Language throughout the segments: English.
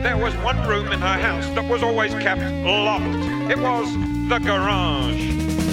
there was one room in her house that was always kept locked. It was the garage.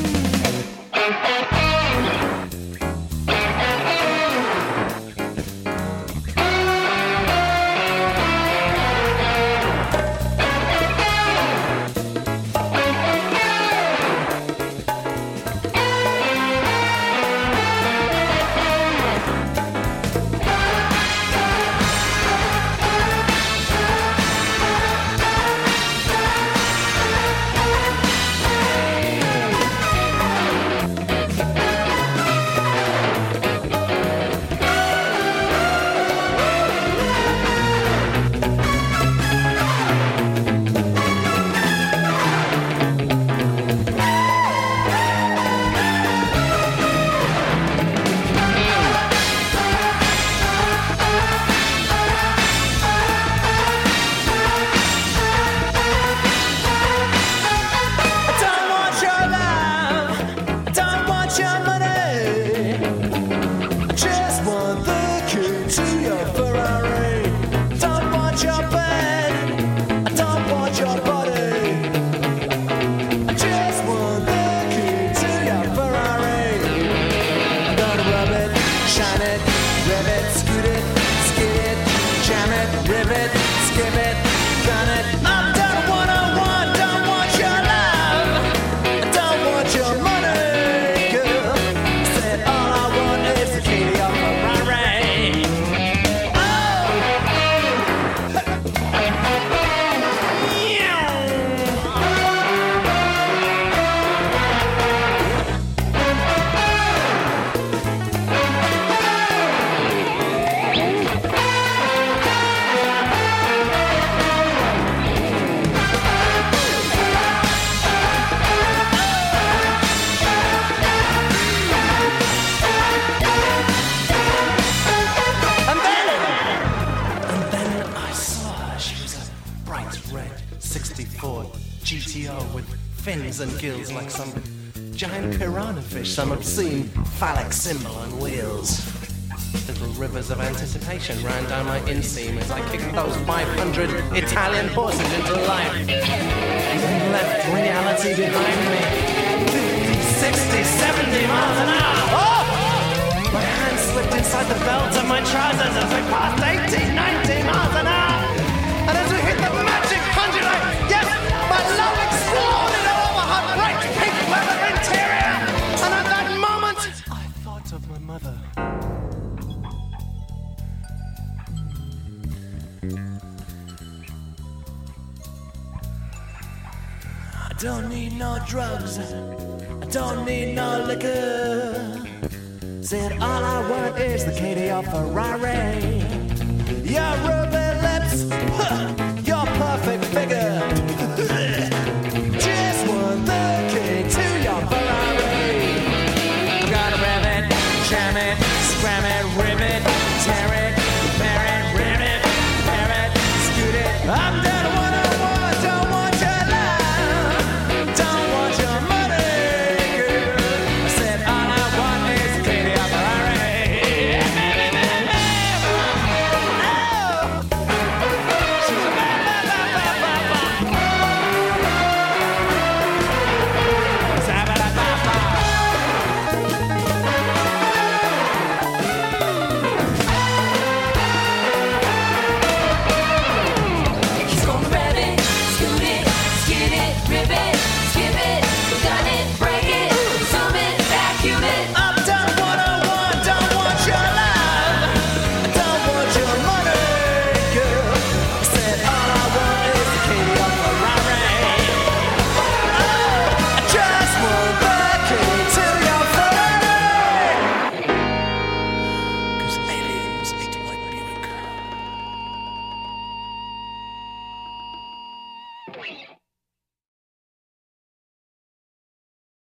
And gills like some giant piranha fish, some obscene phallic symbol on wheels. Little rivers of anticipation ran down my inseam as I kicked those 500 Italian horses into life and then left reality behind me. 50, 60, 70 miles an hour. Oh! My hand slipped inside the belt of my trousers as we passed 80, 90 miles an hour. And as we hit the magic 100, yes, my love exploded all over her bright pink leather interior. And at that moment, I thought of my mother. I don't need no drugs. I don't need no liquor. Said all I want is the KDR Ferrari. Your ruby lips, your perfect figure. Just want the key to your Ferrari. I'm gonna rev it, jam it, scram it, rip it.